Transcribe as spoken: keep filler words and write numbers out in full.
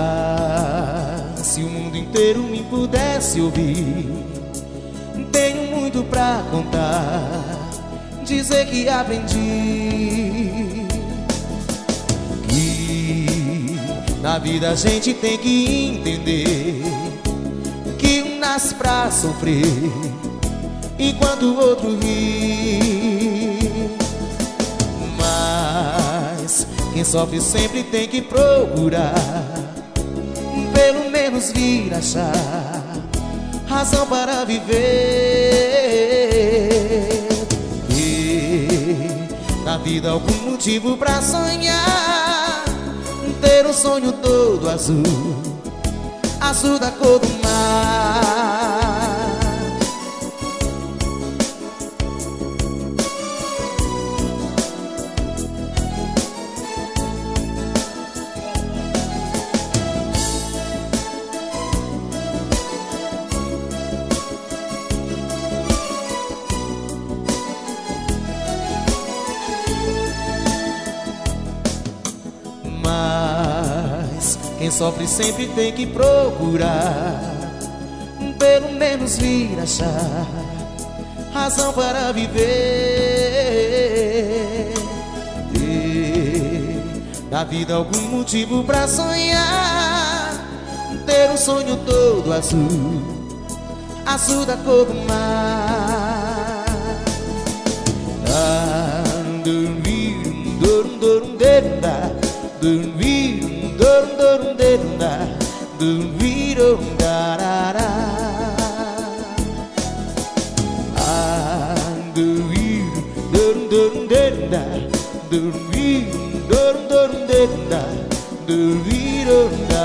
Mas se o mundo inteiro me pudesse ouvir, tenho muito pra contar, dizer que aprendi que na vida a gente tem que entender que um nasce pra sofrer enquanto o outro ri. Mas quem sofre sempre tem que procurar, pelo menos vir achar razão para viver. E na vida algum motivo pra sonhar, ter um sonho todo azul, azul da cor do mar. Mas quem sofre sempre tem que procurar, pelo menos vir achar razão para viver. Ter na vida algum motivo pra sonhar, ter um sonho todo azul, azul da cor do mar. Dormir, dorm, dorm, derunda, dormir, darará. Ah, dormir, dorm, dorm, derunda, dormir, dorm, dorm, derunda, dormir, darará.